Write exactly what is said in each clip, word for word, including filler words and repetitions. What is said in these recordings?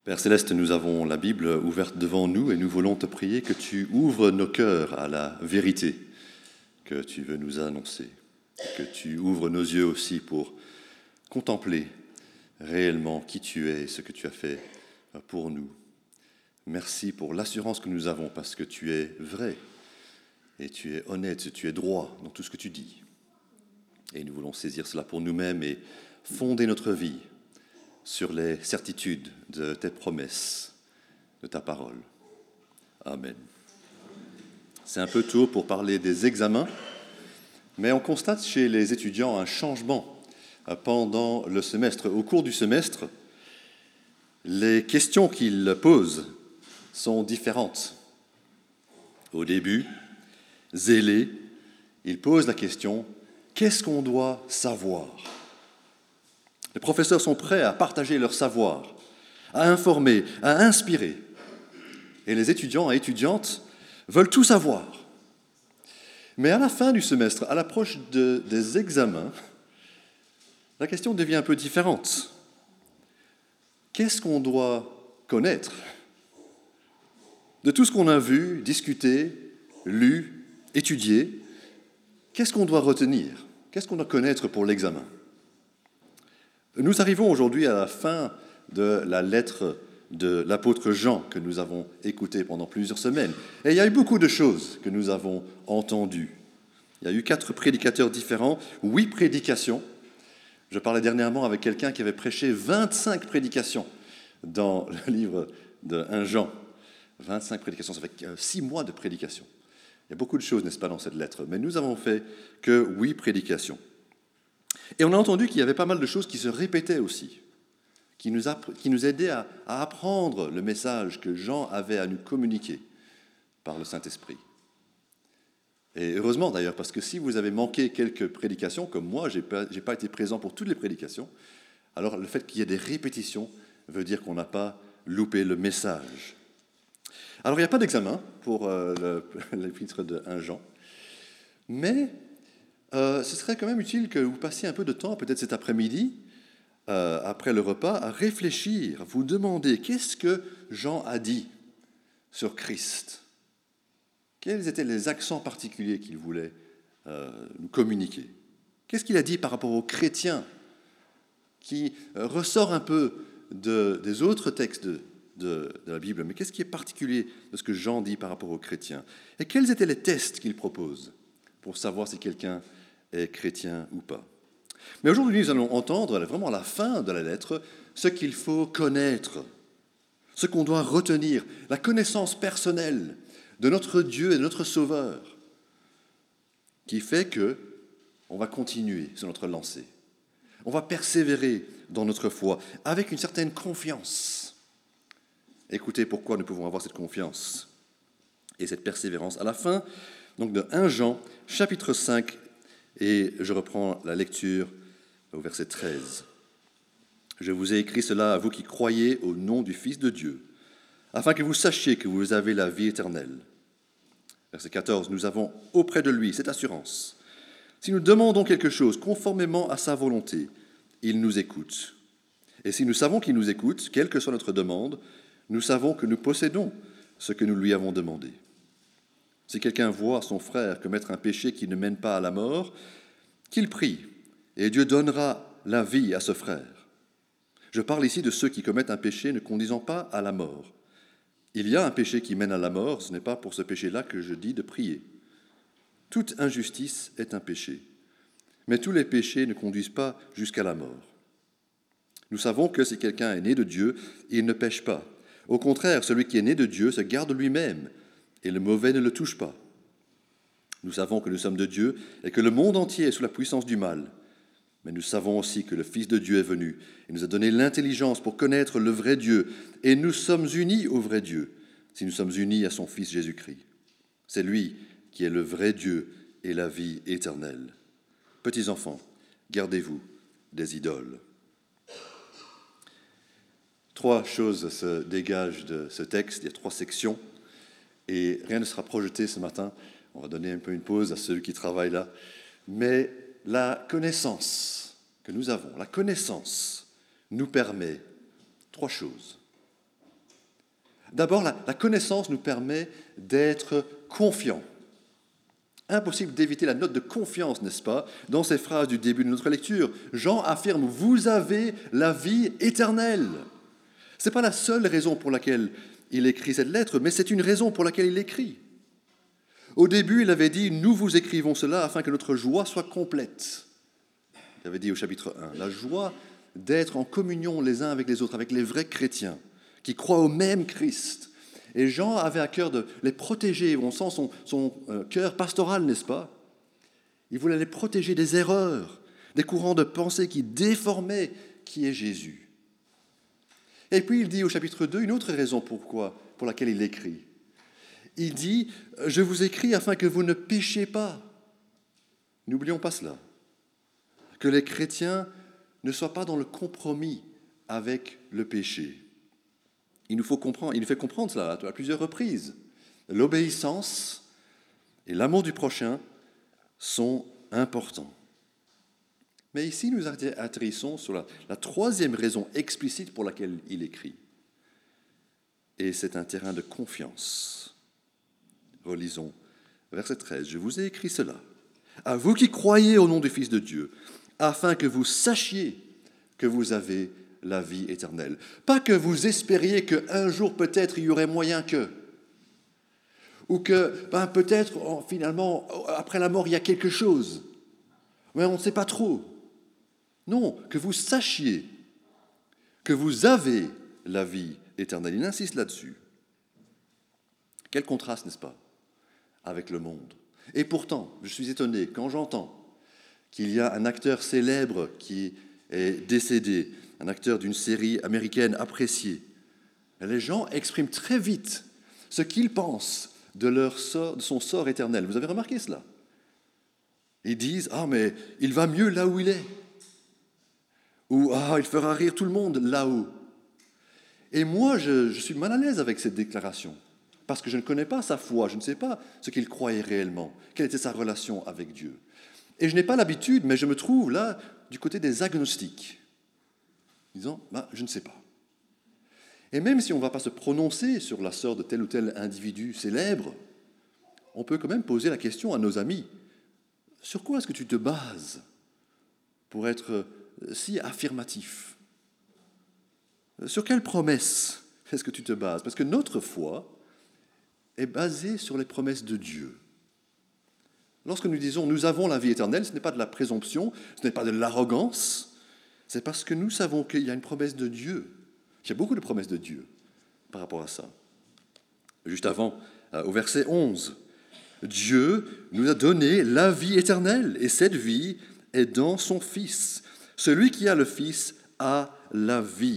Père Céleste, nous avons la Bible ouverte devant nous et nous voulons te prier que tu ouvres nos cœurs à la vérité que tu veux nous annoncer, que tu ouvres nos yeux aussi pour contempler réellement qui tu es et ce que tu as fait pour nous. Merci pour l'assurance que nous avons parce que tu es vrai et tu es honnête, tu es droit dans tout ce que tu dis. Et nous voulons saisir cela pour nous-mêmes et fonder notre vie sur les certitudes de tes promesses, de ta parole. Amen. C'est un peu tôt pour parler des examens, mais on constate chez les étudiants un changement pendant le semestre. Au cours du semestre, les questions qu'ils posent sont différentes. Au début, zélés, ils posent la question « Qu'est-ce qu'on doit savoir ?» Les professeurs sont prêts à partager leur savoir, à informer, à inspirer. Et les étudiants et étudiantes veulent tout savoir. Mais à la fin du semestre, à l'approche de, des examens, la question devient un peu différente. Qu'est-ce qu'on doit connaître ? De tout ce qu'on a vu, discuté, lu, étudié, qu'est-ce qu'on doit retenir ? Qu'est-ce qu'on doit connaître pour l'examen ? Nous arrivons aujourd'hui à la fin de la lettre de l'apôtre Jean que nous avons écoutée pendant plusieurs semaines. Et il y a eu beaucoup de choses que nous avons entendues. Il y a eu quatre prédicateurs différents, huit prédications. Je parlais dernièrement avec quelqu'un qui avait prêché vingt-cinq prédications dans le livre de premier Jean. vingt-cinq prédications, ça fait six mois de prédication. Il y a beaucoup de choses, n'est-ce pas, dans cette lettre. Mais nous avons fait que huit prédications. Et on a entendu qu'il y avait pas mal de choses qui se répétaient aussi, qui nous, app- qui nous aidaient à, à apprendre le message que Jean avait à nous communiquer par le Saint-Esprit. Et heureusement d'ailleurs, parce que si vous avez manqué quelques prédications, comme moi, je n'ai pas, j'ai pas été présent pour toutes les prédications, alors le fait qu'il y ait des répétitions veut dire qu'on n'a pas loupé le message. Alors il n'y a pas d'examen pour euh, le, l'épître de premier Jean, mais Euh, ce serait quand même utile que vous passiez un peu de temps, peut-être cet après-midi, euh, après le repas, à réfléchir, vous demander qu'est-ce que Jean a dit sur Christ. Quels étaient les accents particuliers qu'il voulait euh, nous communiquer ? Qu'est-ce qu'il a dit par rapport aux chrétiens, qui euh, ressort un peu de, des autres textes de, de, de la Bible, mais qu'est-ce qui est particulier de ce que Jean dit par rapport aux chrétiens ? Et quels étaient les tests qu'il propose pour savoir si quelqu'un est chrétien ou pas. Mais aujourd'hui, nous allons entendre vraiment à la fin de la lettre ce qu'il faut connaître, ce qu'on doit retenir, la connaissance personnelle de notre Dieu et de notre Sauveur, qui fait que on va continuer sur notre lancée. On va persévérer dans notre foi avec une certaine confiance. Écoutez pourquoi nous pouvons avoir cette confiance et cette persévérance. À la fin donc de premier Jean, chapitre cinq, et je reprends la lecture au verset treize. « Je vous ai écrit cela à vous qui croyez au nom du Fils de Dieu, afin que vous sachiez que vous avez la vie éternelle. » Verset quatorze. « Nous avons auprès de lui cette assurance. Si nous demandons quelque chose conformément à sa volonté, il nous écoute. Et si nous savons qu'il nous écoute, quelle que soit notre demande, nous savons que nous possédons ce que nous lui avons demandé. Si quelqu'un voit son frère commettre un péché qui ne mène pas à la mort, qu'il prie, et Dieu donnera la vie à ce frère. Je parle ici de ceux qui commettent un péché ne conduisant pas à la mort. Il y a un péché qui mène à la mort, ce n'est pas pour ce péché-là que je dis de prier. Toute injustice est un péché, mais tous les péchés ne conduisent pas jusqu'à la mort. Nous savons que si quelqu'un est né de Dieu, il ne pêche pas. Au contraire, celui qui est né de Dieu se garde lui-même, et le mauvais ne le touche pas. Nous savons que nous sommes de Dieu et que le monde entier est sous la puissance du mal. Mais nous savons aussi que le Fils de Dieu est venu et nous a donné l'intelligence pour connaître le vrai Dieu. Et nous sommes unis au vrai Dieu, si nous sommes unis à son Fils Jésus-Christ. C'est lui qui est le vrai Dieu et la vie éternelle. Petits enfants, gardez-vous des idoles. Trois choses se dégagent de ce texte, il y a trois sections. Et rien ne sera projeté ce matin. On va donner un peu une pause à ceux qui travaillent là. Mais la connaissance que nous avons, la connaissance nous permet trois choses. D'abord, la, la connaissance nous permet d'être confiants. Impossible d'éviter la note de confiance, n'est-ce pas, dans ces phrases du début de notre lecture. Jean affirme « Vous avez la vie éternelle ». Ce n'est pas la seule raison pour laquelle il écrit cette lettre, mais c'est une raison pour laquelle il l'écrit. Au début, il avait dit « Nous vous écrivons cela afin que notre joie soit complète ». Il avait dit au chapitre un, la joie d'être en communion les uns avec les autres, avec les vrais chrétiens, qui croient au même Christ. Et Jean avait à cœur de les protéger, on sent son, son euh, cœur pastoral, n'est-ce pas? Il voulait les protéger des erreurs, des courants de pensée qui déformaient qui est Jésus. Et puis il dit au chapitre deux une autre raison pourquoi, pour laquelle il écrit. Il dit « Je vous écris afin que vous ne péchiez pas ». N'oublions pas cela. Que les chrétiens ne soient pas dans le compromis avec le péché. Il nous faut comprendre, il nous fait comprendre cela à plusieurs reprises. L'obéissance et l'amour du prochain sont importants. Mais ici, nous atterrissons sur la, la troisième raison explicite pour laquelle il écrit. Et c'est un terrain de confiance. Relisons verset treize. « Je vous ai écrit cela, à vous qui croyez au nom du Fils de Dieu, afin que vous sachiez que vous avez la vie éternelle. » Pas que vous espériez qu'un jour peut-être il y aurait moyen que, ou que ben, peut-être finalement après la mort il y a quelque chose, mais on ne sait pas trop. Non, que vous sachiez que vous avez la vie éternelle. Il insiste là-dessus. Quel contraste, n'est-ce pas, avec le monde. Et pourtant, je suis étonné quand j'entends qu'il y a un acteur célèbre qui est décédé, un acteur d'une série américaine appréciée. Les gens expriment très vite ce qu'ils pensent de, leur sort, de son sort éternel. Vous avez remarqué cela? Ils disent « Ah, mais il va mieux là où il est » ou « Ah, il fera rire tout le monde là-haut ». Et moi, je, je suis mal à l'aise avec cette déclaration, parce que je ne connais pas sa foi, je ne sais pas ce qu'il croyait réellement, quelle était sa relation avec Dieu. Et je n'ai pas l'habitude, mais je me trouve là du côté des agnostiques, disant bah, « je ne sais pas ». Et même si on ne va pas se prononcer sur la sort de tel ou tel individu célèbre, on peut quand même poser la question à nos amis « Sur quoi est-ce que tu te bases pour être si affirmatif ? Sur quelle promesse est-ce que tu te bases ? Parce que notre foi est basée sur les promesses de Dieu. Lorsque nous disons « nous avons la vie éternelle », ce n'est pas de la présomption, ce n'est pas de l'arrogance, c'est parce que nous savons qu'il y a une promesse de Dieu. Il y a beaucoup de promesses de Dieu par rapport à ça. Juste avant, au verset onze, « Dieu nous a donné la vie éternelle, et cette vie est dans son Fils. Celui qui a le Fils a la vie. »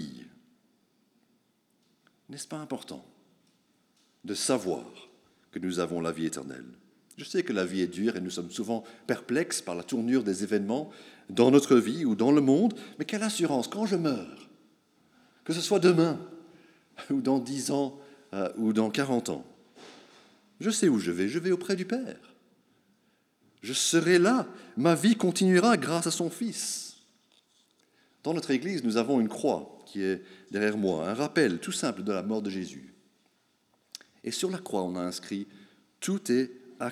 N'est-ce pas important de savoir que nous avons la vie éternelle? Je sais que la vie est dure et nous sommes souvent perplexes par la tournure des événements dans notre vie ou dans le monde, mais quelle assurance quand je meurs, que ce soit demain ou dans dix ans euh, ou dans quarante ans. Je sais où je vais, je vais auprès du Père. Je serai là, ma vie continuera grâce à son Fils. Dans notre Église, nous avons une croix qui est derrière moi, un rappel tout simple de la mort de Jésus. Et sur la croix, on a inscrit « Tout est accompli ».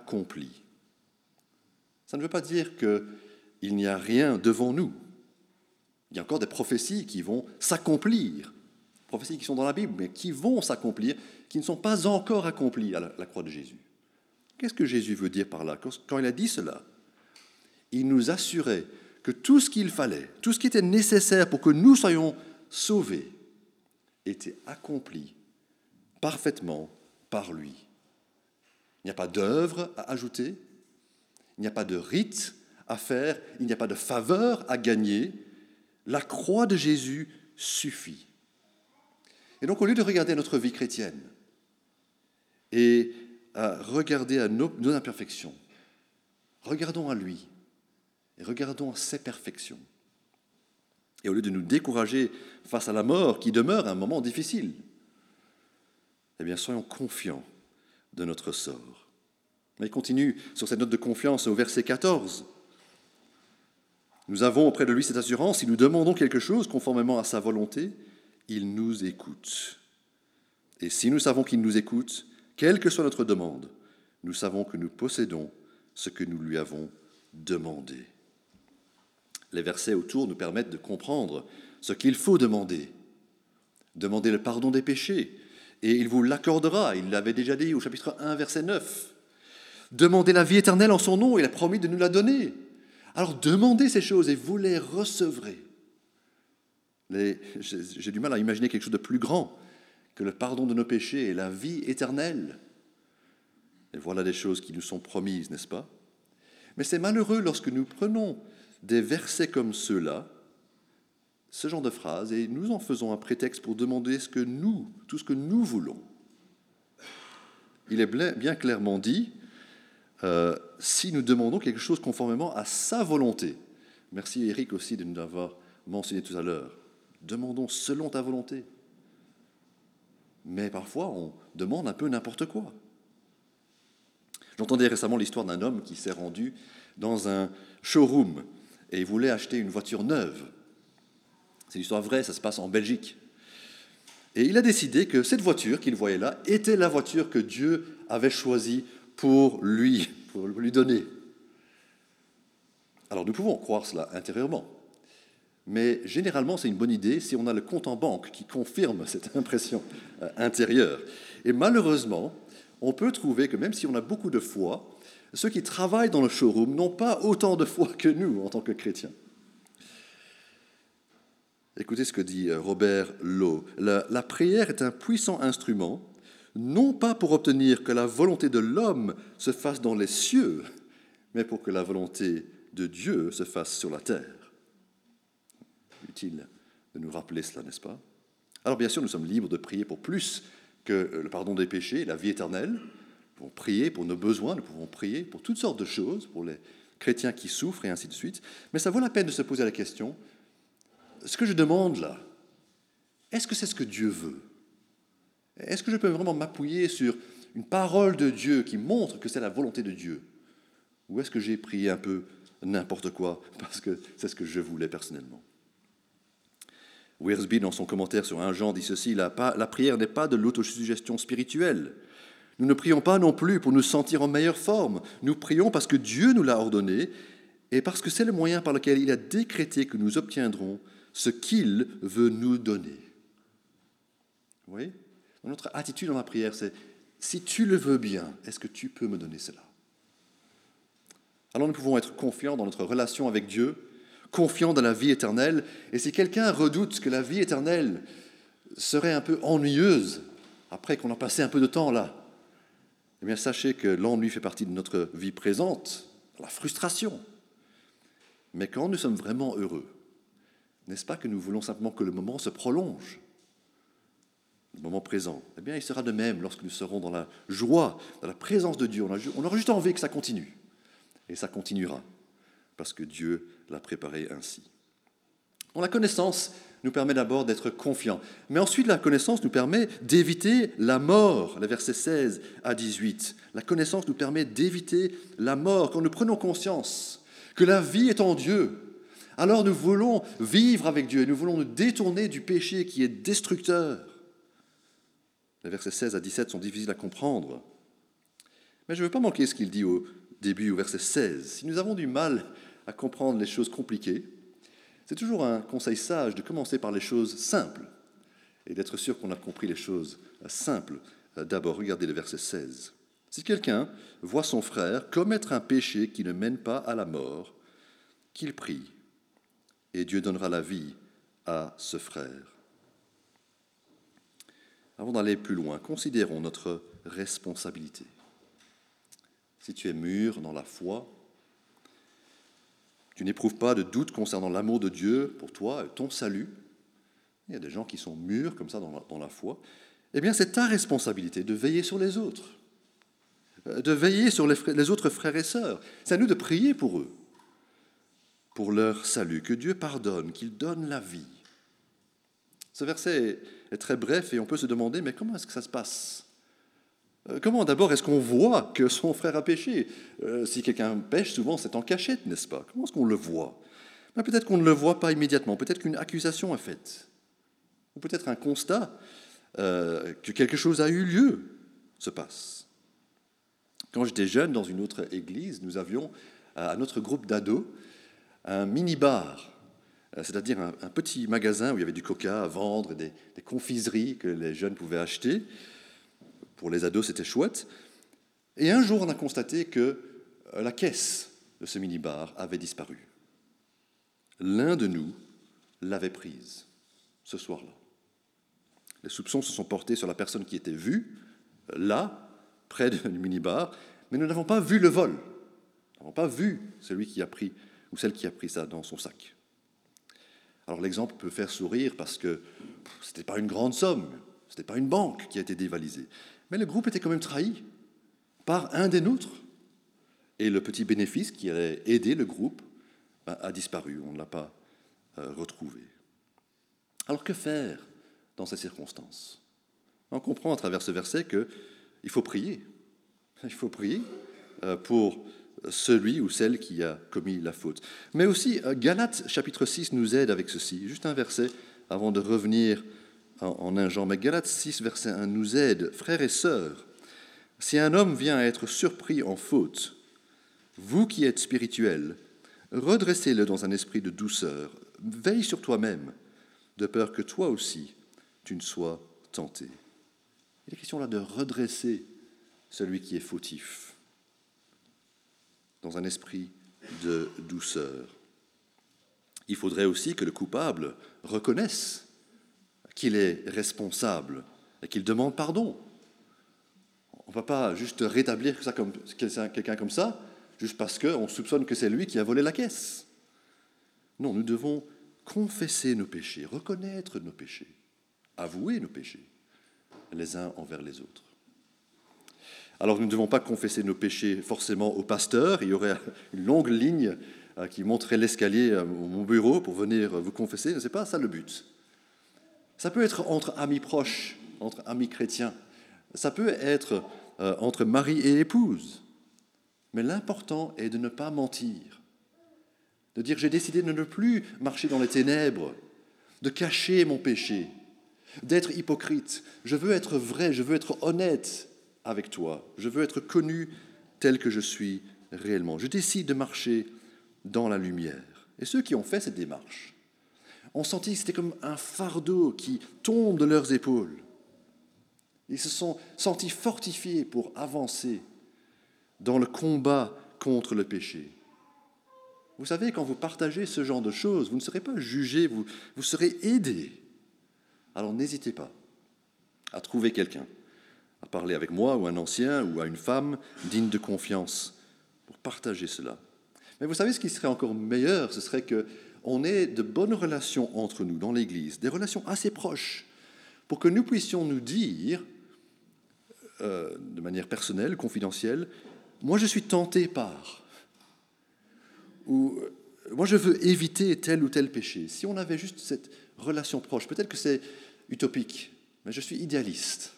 Ça ne veut pas dire qu'il n'y a rien devant nous. Il y a encore des prophéties qui vont s'accomplir, prophéties qui sont dans la Bible, mais qui vont s'accomplir, qui ne sont pas encore accomplies à la, la croix de Jésus. Qu'est-ce que Jésus veut dire par là? Quand il a dit cela, il nous assurait que tout ce qu'il fallait, tout ce qui était nécessaire pour que nous soyons sauvés, était accompli parfaitement par lui. Il n'y a pas d'œuvre à ajouter, il n'y a pas de rite à faire, il n'y a pas de faveur à gagner. La croix de Jésus suffit. Et donc, au lieu de regarder notre vie chrétienne et à regarder à nos, nos imperfections, regardons à lui et regardons à ses perfections. Et au lieu de nous décourager face à la mort, qui demeure un moment difficile, eh bien, soyons confiants de notre sort. Mais il continue sur cette note de confiance au verset quatorze. Nous avons auprès de lui cette assurance, si nous demandons quelque chose conformément à sa volonté, il nous écoute. Et si nous savons qu'il nous écoute, quelle que soit notre demande, nous savons que nous possédons ce que nous lui avons demandé. Les versets autour nous permettent de comprendre ce qu'il faut demander. Demander le pardon des péchés, et il vous l'accordera, il l'avait déjà dit au chapitre un, verset neuf. Demandez la vie éternelle en son nom, il a promis de nous la donner. Alors demandez ces choses et vous les recevrez. Les, j'ai, j'ai du mal à imaginer quelque chose de plus grand que le pardon de nos péchés et la vie éternelle. Et voilà des choses qui nous sont promises, n'est-ce pas? Mais c'est malheureux lorsque nous prenons des versets comme ceux-là, ce genre de phrases, et nous en faisons un prétexte pour demander ce que nous, tout ce que nous voulons. Il est bien clairement dit, euh, si nous demandons quelque chose conformément à sa volonté. Merci Eric aussi de nous avoir mentionné tout à l'heure. Demandons selon ta volonté. Mais parfois, on demande un peu n'importe quoi. J'entendais récemment l'histoire d'un homme qui s'est rendu dans un showroom et il voulait acheter une voiture neuve. C'est une histoire vraie, ça se passe en Belgique. Et il a décidé que cette voiture qu'il voyait là était la voiture que Dieu avait choisie pour lui, pour lui donner. Alors nous pouvons croire cela intérieurement, mais généralement c'est une bonne idée si on a le compte en banque qui confirme cette impression intérieure. Et malheureusement, on peut trouver que même si on a beaucoup de foi, ceux qui travaillent dans le showroom n'ont pas autant de foi que nous en tant que chrétiens. Écoutez ce que dit Robert Lowe. La, la prière est un puissant instrument, non pas pour obtenir que la volonté de l'homme se fasse dans les cieux, mais pour que la volonté de Dieu se fasse sur la terre. Utile de nous rappeler cela, n'est-ce pas? Alors bien sûr, nous sommes libres de prier pour plus que le pardon des péchés, la vie éternelle. Nous pouvons prier pour nos besoins, nous pouvons prier pour toutes sortes de choses, pour les chrétiens qui souffrent et ainsi de suite. Mais ça vaut la peine de se poser la question, ce que je demande là, est-ce que c'est ce que Dieu veut? Est-ce que je peux vraiment m'appuyer sur une parole de Dieu qui montre que c'est la volonté de Dieu? Ou est-ce que j'ai prié un peu n'importe quoi parce que c'est ce que je voulais personnellement? Wiersbe, dans son commentaire sur un Jean, dit ceci, la, la prière n'est pas de l'autosuggestion spirituelle. Nous ne prions pas non plus pour nous sentir en meilleure forme. Nous prions parce que Dieu nous l'a ordonné et parce que c'est le moyen par lequel il a décrété que nous obtiendrons ce qu'il veut nous donner. Vous voyez? Notre attitude dans la prière, c'est « si tu le veux bien, est-ce que tu peux me donner cela ?» Alors nous pouvons être confiants dans notre relation avec Dieu, confiants dans la vie éternelle, et si quelqu'un redoute que la vie éternelle serait un peu ennuyeuse, après qu'on a passé un peu de temps là, eh bien sachez que l'ennui fait partie de notre vie présente, la frustration. Mais quand nous sommes vraiment heureux, n'est-ce pas que nous voulons simplement que le moment se prolonge, le moment présent? Eh bien, il sera de même lorsque nous serons dans la joie, dans la présence de Dieu. On aura juste envie que ça continue. Et ça continuera, parce que Dieu l'a préparé ainsi. Bon, la connaissance nous permet d'abord d'être confiants. Mais ensuite, la connaissance nous permet d'éviter la mort. Les versets seize à dix-huit. La connaissance nous permet d'éviter la mort. Quand nous prenons conscience que la vie est en Dieu, alors nous voulons vivre avec Dieu et nous voulons nous détourner du péché qui est destructeur. Les versets seize à dix-sept sont difficiles à comprendre. Mais je ne veux pas manquer ce qu'il dit au début, au verset seize. Si nous avons du mal à comprendre les choses compliquées, c'est toujours un conseil sage de commencer par les choses simples et d'être sûr qu'on a compris les choses simples. D'abord, regardez le verset seize. Si quelqu'un voit son frère commettre un péché qui ne mène pas à la mort, qu'il prie, et Dieu donnera la vie à ce frère. Avant d'aller plus loin, considérons notre responsabilité. Si tu es mûr dans la foi, tu n'éprouves pas de doute concernant l'amour de Dieu pour toi, ton salut, il y a des gens qui sont mûrs comme ça dans la, dans la foi, eh bien c'est ta responsabilité de veiller sur les autres, de veiller sur les, frères, les autres frères et sœurs. C'est à nous de prier pour eux, pour leur salut, que Dieu pardonne, qu'il donne la vie. Ce verset est très bref et on peut se demander, mais comment est-ce que ça se passe ? Comment d'abord est-ce qu'on voit que son frère a péché ? euh, Si quelqu'un pêche, souvent c'est en cachette, n'est-ce pas ? Comment est-ce qu'on le voit ? Ben, peut-être qu'on ne le voit pas immédiatement, peut-être qu'une accusation est faite, ou peut-être un constat euh, que quelque chose a eu lieu se passe. Quand j'étais jeune, dans une autre église, nous avions à notre groupe d'ados un mini-bar, c'est-à-dire un, un petit magasin où il y avait du coca à vendre, des, des confiseries que les jeunes pouvaient acheter. Pour les ados, c'était chouette. Et un jour, on a constaté que la caisse de ce mini-bar avait disparu. L'un de nous l'avait prise ce soir-là. Les soupçons se sont portés sur la personne qui était vue, là, près du mini-bar, mais nous n'avons pas vu le vol. Nous n'avons pas vu celui qui a pris, ou celle qui a pris ça dans son sac. Alors l'exemple peut faire sourire parce que ce n'était pas une grande somme, ce n'était pas une banque qui a été dévalisée. Mais le groupe était quand même trahi par un des nôtres. Et le petit bénéfice qui allait aider le groupe ben, a disparu, on ne l'a pas euh, retrouvé. Alors que faire dans ces circonstances? On comprend à travers ce verset qu'il faut prier. Il faut prier euh, pour celui ou celle qui a commis la faute. Mais aussi, euh, Galates chapitre six nous aide avec ceci. Juste un verset avant de revenir en, en un Jean. Mais Galates six, verset un nous aide. Frères et sœurs, si un homme vient à être surpris en faute, vous qui êtes spirituels, redressez-le dans un esprit de douceur. Veille sur toi-même, de peur que toi aussi, tu ne sois tenté. Il est question là de redresser celui qui est fautif dans un esprit de douceur. Il faudrait aussi que le coupable reconnaisse qu'il est responsable et qu'il demande pardon. On ne va pas juste rétablir ça comme, quelqu'un comme ça, juste parce qu'on soupçonne que c'est lui qui a volé la caisse. Non, nous devons confesser nos péchés, reconnaître nos péchés, avouer nos péchés, les uns envers les autres. Alors nous ne devons pas confesser nos péchés forcément au pasteur. Il y aurait une longue ligne qui monterait l'escalier à mon bureau pour venir vous confesser. Ce n'est pas ça le but. Ça peut être entre amis proches, entre amis chrétiens. Ça peut être euh, entre mari et épouse. Mais l'important est de ne pas mentir. De dire, j'ai décidé de ne plus marcher dans les ténèbres, de cacher mon péché, d'être hypocrite. Je veux être vrai, je veux être honnête avec toi. Je veux être connu tel que je suis réellement. Je décide de marcher dans la lumière. Et ceux qui ont fait cette démarche ont senti que c'était comme un fardeau qui tombe de leurs épaules. Ils se sont sentis fortifiés pour avancer dans le combat contre le péché. Vous savez, quand vous partagez ce genre de choses, vous ne serez pas jugés, vous, vous serez aidés. Alors n'hésitez pas à trouver quelqu'un, à parler avec moi ou un ancien ou à une femme digne de confiance pour partager cela. Mais vous savez, ce qui serait encore meilleur, ce serait qu'on ait de bonnes relations entre nous dans l'Église, des relations assez proches, pour que nous puissions nous dire, euh, de manière personnelle, confidentielle, moi je suis tenté par, ou moi je veux éviter tel ou tel péché. Si on avait juste cette relation proche, peut-être que c'est utopique, mais je suis idéaliste.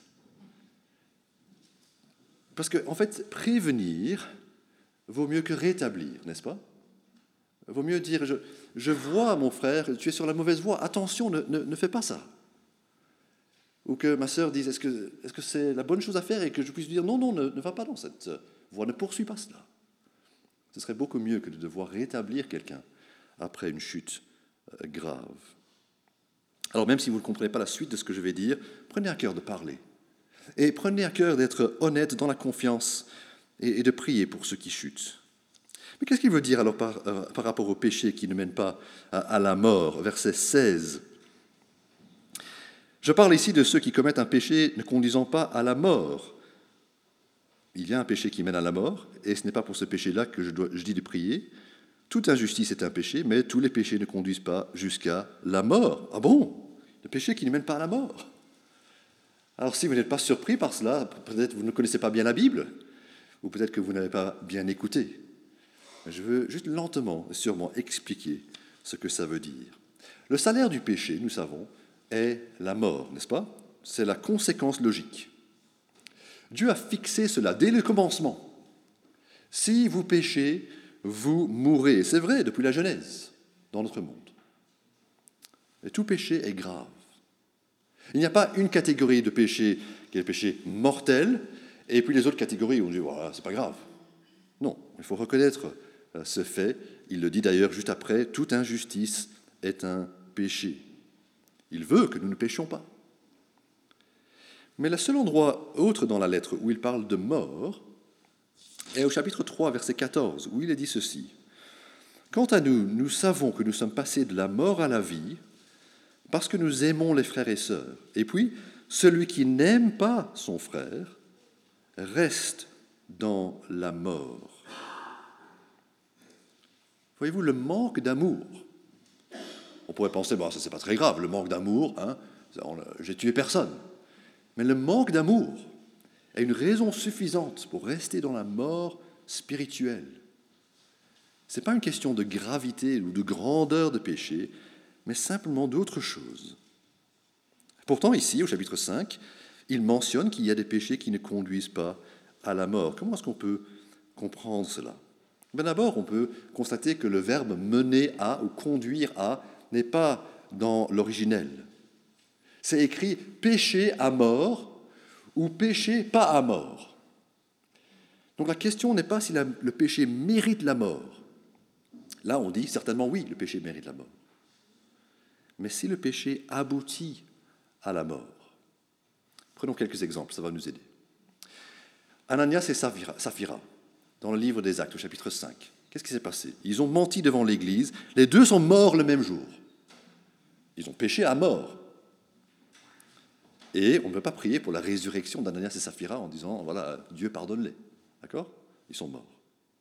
Parce qu'en en fait, prévenir vaut mieux que rétablir, n'est-ce pas? Vaut mieux dire, je, je vois mon frère, tu es sur la mauvaise voie, attention, ne, ne, ne fais pas ça. Ou que ma sœur dise, est-ce que, est-ce que c'est la bonne chose à faire et que je puisse dire, non, non, ne, ne va pas dans cette voie, ne poursuis pas cela. Ce serait beaucoup mieux que de devoir rétablir quelqu'un après une chute grave. Alors même si vous ne comprenez pas la suite de ce que je vais dire, prenez à cœur de parler. Et prenez à cœur d'être honnête dans la confiance et, et de prier pour ceux qui chutent. Mais qu'est-ce qu'il veut dire alors par, euh, par rapport au péché qui ne mène pas à, à la mort? Verset seize. Je parle ici de ceux qui commettent un péché ne conduisant pas à la mort. Il y a un péché qui mène à la mort, et ce n'est pas pour ce péché-là que je, dois, je dis de prier. Toute injustice est un péché, mais tous les péchés ne conduisent pas jusqu'à la mort. Ah bon? Le péché qui ne mène pas à la mort. Alors si vous n'êtes pas surpris par cela, peut-être que vous ne connaissez pas bien la Bible, ou peut-être que vous n'avez pas bien écouté. Je veux juste lentement et sûrement expliquer ce que ça veut dire. Le salaire du péché, nous savons, est la mort, n'est-ce pas? C'est la conséquence logique. Dieu a fixé cela dès le commencement. Si vous péchez, vous mourrez. C'est vrai depuis la Genèse, dans notre monde. Et tout péché est grave. Il n'y a pas une catégorie de péché qui est le péché mortel, et puis les autres catégories où on dit voilà, c'est pas grave. Non, il faut reconnaître ce fait. Il le dit d'ailleurs juste après, toute injustice est un péché. Il veut que nous ne péchions pas. Mais le seul endroit autre dans la lettre où il parle de mort est au chapitre trois, verset quatorze, où il est dit ceci. « Quant à nous, nous savons que nous sommes passés de la mort à la vie parce que nous aimons les frères et sœurs. Et puis, celui qui n'aime pas son frère reste dans la mort. » Voyez-vous, le manque d'amour. On pourrait penser, bon, ça c'est pas très grave, le manque d'amour, hein, j'ai tué personne. Mais le manque d'amour est une raison suffisante pour rester dans la mort spirituelle. Ce n'est pas une question de gravité ou de grandeur de péché, mais simplement d'autre chose. Pourtant, ici, au chapitre cinq, il mentionne qu'il y a des péchés qui ne conduisent pas à la mort. Comment est-ce qu'on peut comprendre cela ? Ben d'abord, on peut constater que le verbe « mener à » ou « conduire à » n'est pas dans l'originel. C'est écrit « péché à mort » ou « péché pas à mort ». Donc la question n'est pas si la, le péché mérite la mort. Là, on dit certainement oui, le péché mérite la mort. Mais si le péché aboutit à la mort. Prenons quelques exemples, ça va nous aider. Ananias et Saphira, dans le livre des Actes, au chapitre cinq. Qu'est-ce qui s'est passé ? Ils ont menti devant l'Église, les deux sont morts le même jour. Ils ont péché à mort. Et on ne peut pas prier pour la résurrection d'Ananias et Saphira en disant, voilà, Dieu pardonne-les. D'accord ? Ils sont morts.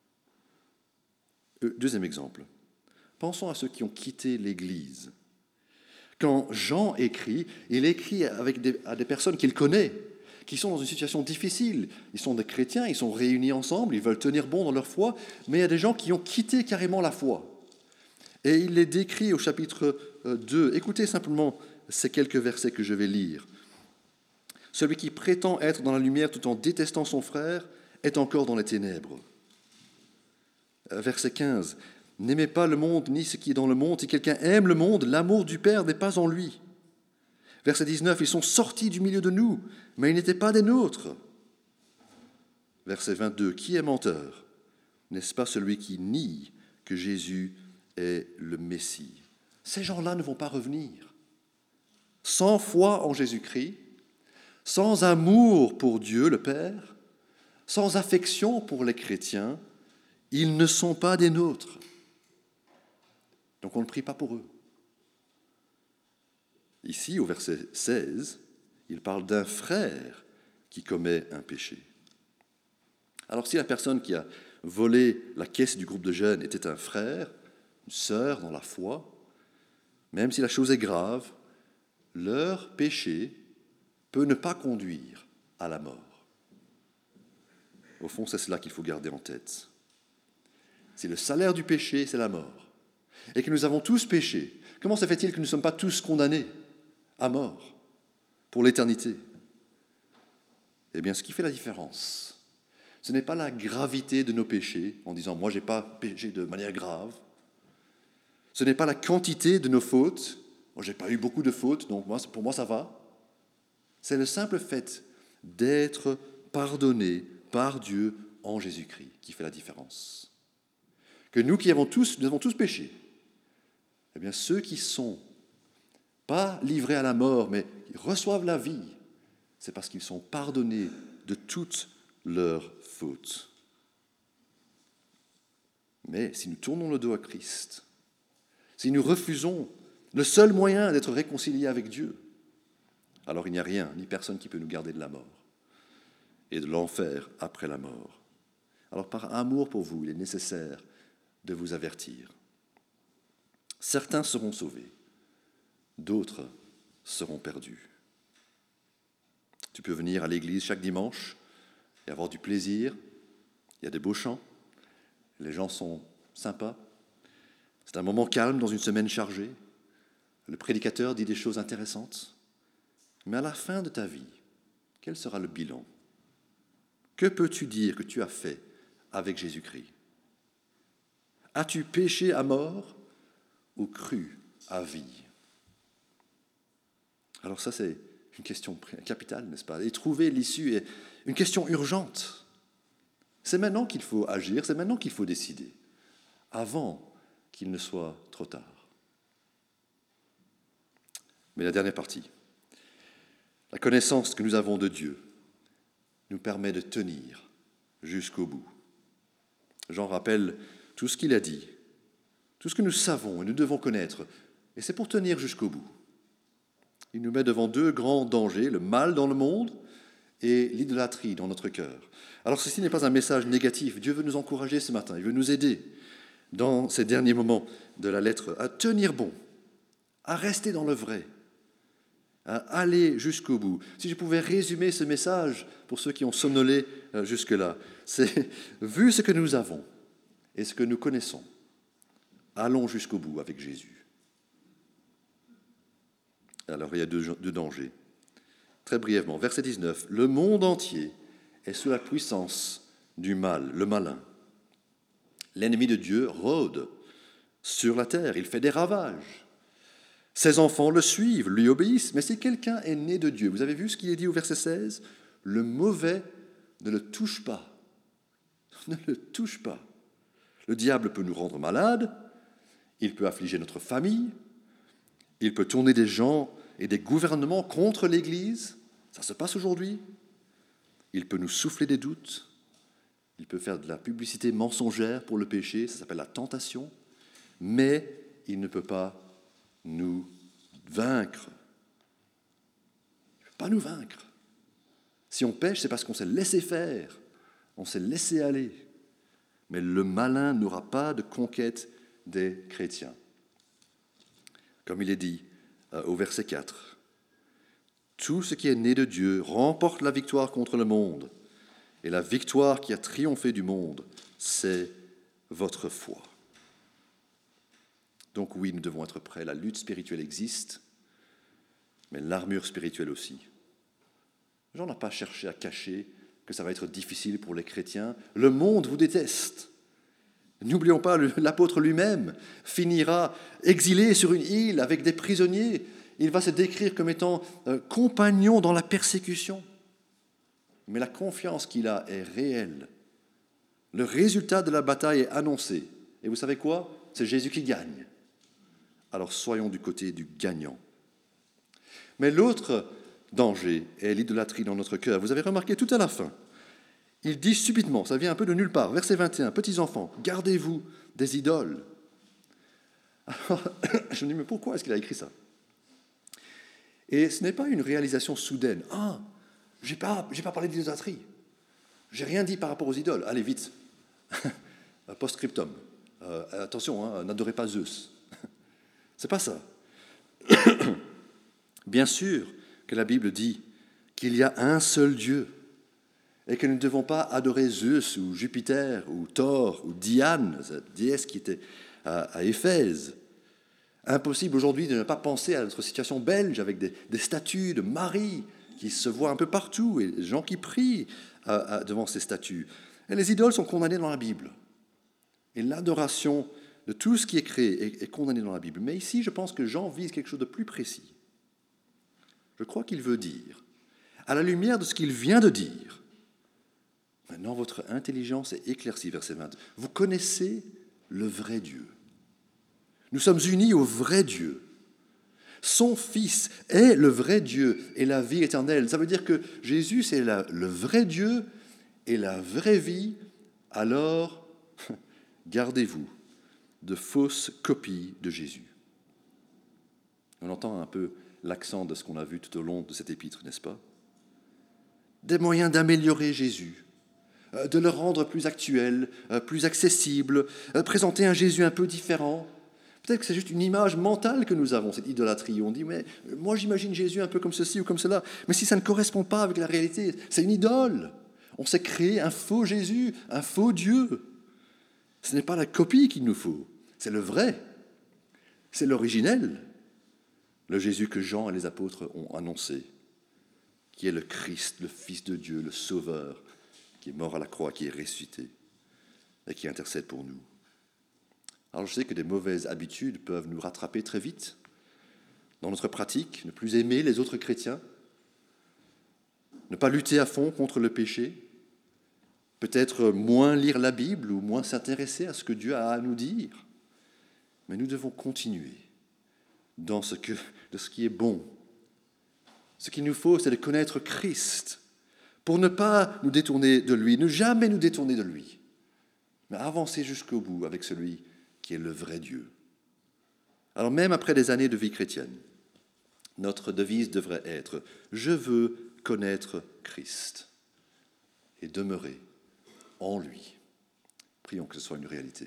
Deuxième exemple. Pensons à ceux qui ont quitté l'Église. Quand Jean écrit, il écrit avec des, à des personnes qu'il connaît, qui sont dans une situation difficile. Ils sont des chrétiens, ils sont réunis ensemble, ils veulent tenir bon dans leur foi, mais il y a des gens qui ont quitté carrément la foi. Et il les décrit au chapitre deux. Écoutez simplement ces quelques versets que je vais lire. « Celui qui prétend être dans la lumière tout en détestant son frère est encore dans les ténèbres. » Verset quinze. « N'aimez pas le monde ni ce qui est dans le monde. Si quelqu'un aime le monde, l'amour du Père n'est pas en lui. » Verset dix-neuf. « Ils sont sortis du milieu de nous, mais ils n'étaient pas des nôtres. » Verset vingt-deux. « Qui est menteur ? N'est-ce pas celui qui nie que Jésus est le Messie ? » Ces gens-là ne vont pas revenir. Sans foi en Jésus-Christ, sans amour pour Dieu le Père, sans affection pour les chrétiens, ils ne sont pas des nôtres. Donc on ne prie pas pour eux. Ici, au verset seize, il parle d'un frère qui commet un péché. Alors si la personne qui a volé la caisse du groupe de jeunes était un frère, une sœur dans la foi, même si la chose est grave, leur péché peut ne pas conduire à la mort. Au fond, c'est cela qu'il faut garder en tête. Si le salaire du péché, c'est la mort, et que nous avons tous péché, comment se fait-il que nous ne sommes pas tous condamnés à mort pour l'éternité ? Eh bien, ce qui fait la différence, ce n'est pas la gravité de nos péchés, en disant « moi, je n'ai pas péché de manière grave ». Ce n'est pas la quantité de nos fautes. « Moi, je n'ai pas eu beaucoup de fautes, donc moi, pour moi, ça va ». C'est le simple fait d'être pardonné par Dieu en Jésus-Christ qui fait la différence. Que nous qui avons tous, nous avons tous péché, eh bien, ceux qui sont pas livrés à la mort, mais qui reçoivent la vie, c'est parce qu'ils sont pardonnés de toutes leurs fautes. Mais si nous tournons le dos à Christ, si nous refusons le seul moyen d'être réconciliés avec Dieu, alors il n'y a rien, ni personne qui peut nous garder de la mort et de l'enfer après la mort. Alors par amour pour vous, il est nécessaire de vous avertir. Certains seront sauvés, d'autres seront perdus. Tu peux venir à l'église chaque dimanche et avoir du plaisir. Il y a des beaux chants, les gens sont sympas. C'est un moment calme dans une semaine chargée. Le prédicateur dit des choses intéressantes. Mais à la fin de ta vie, quel sera le bilan ? Que peux-tu dire que tu as fait avec Jésus-Christ ? As-tu péché à mort ou cru à vie ? Alors ça, c'est une question capitale, n'est-ce pas? Et trouver l'issue est une question urgente. C'est maintenant qu'il faut agir, c'est maintenant qu'il faut décider, avant qu'il ne soit trop tard. Mais la dernière partie, la connaissance que nous avons de Dieu nous permet de tenir jusqu'au bout. Jean rappelle tout ce qu'il a dit, tout ce que nous savons et nous devons connaître, et c'est pour tenir jusqu'au bout. Il nous met devant deux grands dangers, le mal dans le monde et l'idolâtrie dans notre cœur. Alors ceci n'est pas un message négatif, Dieu veut nous encourager ce matin, il veut nous aider dans ces derniers moments de la lettre à tenir bon, à rester dans le vrai, à aller jusqu'au bout. Si je pouvais résumer ce message pour ceux qui ont somnolé jusque-là, c'est vu ce que nous avons et ce que nous connaissons, allons jusqu'au bout avec Jésus. Alors il y a deux, deux dangers. Très brièvement, verset dix-neuf, le monde entier est sous la puissance du mal, le malin. L'ennemi de Dieu rôde sur la terre, il fait des ravages. Ses enfants le suivent, lui obéissent, mais si quelqu'un est né de Dieu, vous avez vu ce qu'il est dit au verset seize, le mauvais ne le touche pas. Ne le touche pas. Le diable peut nous rendre malades, il peut affliger notre famille, il peut tourner des gens et des gouvernements contre l'Église, ça se passe aujourd'hui. Il peut nous souffler des doutes, il peut faire de la publicité mensongère pour le péché, ça s'appelle la tentation, mais il ne peut pas nous vaincre. Il ne peut pas nous vaincre. Si on pêche, c'est parce qu'on s'est laissé faire, on s'est laissé aller. Mais le malin n'aura pas de conquête des chrétiens. Comme il est dit euh, au verset quatre, « Tout ce qui est né de Dieu remporte la victoire contre le monde, et la victoire qui a triomphé du monde, c'est votre foi. » Donc oui, nous devons être prêts. La lutte spirituelle existe, mais l'armure spirituelle aussi. Jean n'a pas cherché à cacher que ça va être difficile pour les chrétiens. Le monde vous déteste. N'oublions pas, l'apôtre lui-même finira exilé sur une île avec des prisonniers. Il va se décrire comme étant euh, compagnon dans la persécution. Mais la confiance qu'il a est réelle. Le résultat de la bataille est annoncé. Et vous savez quoi? C'est Jésus qui gagne. Alors soyons du côté du gagnant. Mais l'autre danger est l'idolâtrie dans notre cœur. Vous avez remarqué tout à la fin. Il dit subitement, ça vient un peu de nulle part, verset vingt et un, « Petits enfants, gardez-vous des idoles. » Alors, je me dis, mais pourquoi est-ce qu'il a écrit ça? Et ce n'est pas une réalisation soudaine. « Ah, je n'ai pas, j'ai pas parlé d'idolâtrie. Je n'ai rien dit par rapport aux idoles. Allez, vite. Post-scriptum. Euh, attention, hein, n'adorez pas Zeus. » C'est pas ça. Bien sûr que la Bible dit qu'il y a un seul Dieu et que nous ne devons pas adorer Zeus ou Jupiter ou Thor ou Diane, cette déesse qui était à, à Éphèse. Impossible aujourd'hui de ne pas penser à notre situation belge avec des, des statues de Marie qui se voient un peu partout et des gens qui prient à, à, devant ces statues. Et les idoles sont condamnées dans la Bible. Et l'adoration de tout ce qui est créé est, est condamnée dans la Bible. Mais ici, je pense que Jean vise quelque chose de plus précis. Je crois qu'il veut dire, à la lumière de ce qu'il vient de dire, maintenant votre intelligence est éclaircie, verset vingt. Vous connaissez le vrai Dieu. Nous sommes unis au vrai Dieu. Son Fils est le vrai Dieu et la vie éternelle. Ça veut dire que Jésus, c'est la, le vrai Dieu et la vraie vie. Alors, gardez-vous de fausses copies de Jésus. On entend un peu l'accent de ce qu'on a vu tout au long de cet épître, n'est-ce pas? Des moyens d'améliorer Jésus, de le rendre plus actuel, plus accessible, présenter un Jésus un peu différent. Peut-être que c'est juste une image mentale que nous avons, cette idolâtrie. On dit, mais moi j'imagine Jésus un peu comme ceci ou comme cela. Mais si ça ne correspond pas avec la réalité, c'est une idole. On s'est créé un faux Jésus, un faux Dieu. Ce n'est pas la copie qu'il nous faut, c'est le vrai. C'est l'originel. Le Jésus que Jean et les apôtres ont annoncé, qui est le Christ, le Fils de Dieu, le Sauveur, qui est mort à la croix, qui est ressuscité et qui intercède pour nous. Alors je sais que des mauvaises habitudes peuvent nous rattraper très vite dans notre pratique, ne plus aimer les autres chrétiens, ne pas lutter à fond contre le péché, peut-être moins lire la Bible ou moins s'intéresser à ce que Dieu a à nous dire. Mais nous devons continuer dans ce, que, de ce qui est bon. Ce qu'il nous faut, c'est de connaître Christ pour ne pas nous détourner de lui, ne jamais nous détourner de lui, mais avancer jusqu'au bout avec celui qui est le vrai Dieu. Alors même après des années de vie chrétienne, notre devise devrait être « Je veux connaître Christ et demeurer en lui ». Prions que ce soit une réalité.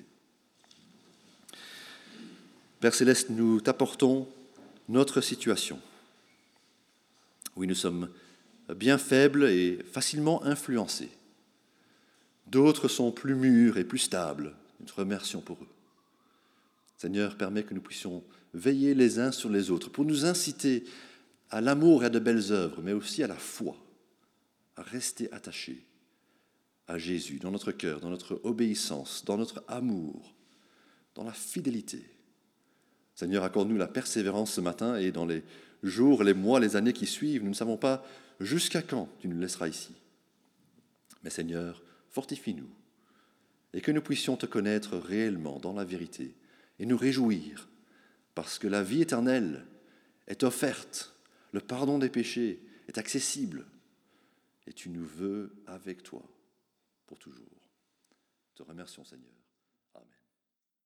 Père Céleste, nous t'apportons notre situation. Oui, nous sommes bien faibles et facilement influencés. D'autres sont plus mûrs et plus stables. Nous te remercions pour eux. Seigneur, permets que nous puissions veiller les uns sur les autres pour nous inciter à l'amour et à de belles œuvres, mais aussi à la foi, à rester attachés à Jésus dans notre cœur, dans notre obéissance, dans notre amour, dans la fidélité. Seigneur, accorde-nous la persévérance ce matin et dans les jours, les mois, les années qui suivent. Nous ne savons pas jusqu'à quand tu nous laisseras ici. Mais Seigneur, fortifie-nous et que nous puissions te connaître réellement dans la vérité et nous réjouir parce que la vie éternelle est offerte, le pardon des péchés est accessible et tu nous veux avec toi pour toujours. Te remercions, Seigneur.